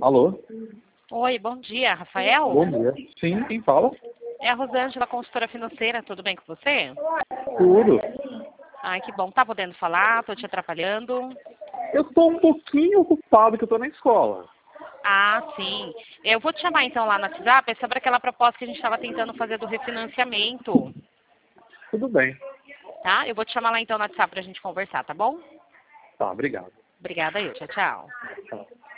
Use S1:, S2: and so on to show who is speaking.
S1: Alô?
S2: Oi, bom dia, Rafael?
S1: Bom dia. Sim, quem fala?
S2: É a Rosângela, consultora financeira, tudo bem com você?
S1: Tudo.
S2: Ai, que bom. Tá podendo falar? Tô te atrapalhando?
S1: Eu estou um pouquinho ocupado que eu estou na escola.
S2: Ah, sim. Eu vou te chamar então lá no WhatsApp, é sobre aquela proposta que a gente estava tentando fazer do refinanciamento,
S1: Tudo bem.
S2: tá? Eu vou te chamar lá então no WhatsApp pra gente conversar, tá bom?
S1: Tá, obrigado.
S2: Obrigada aí, tchau, tchau.
S1: Tá.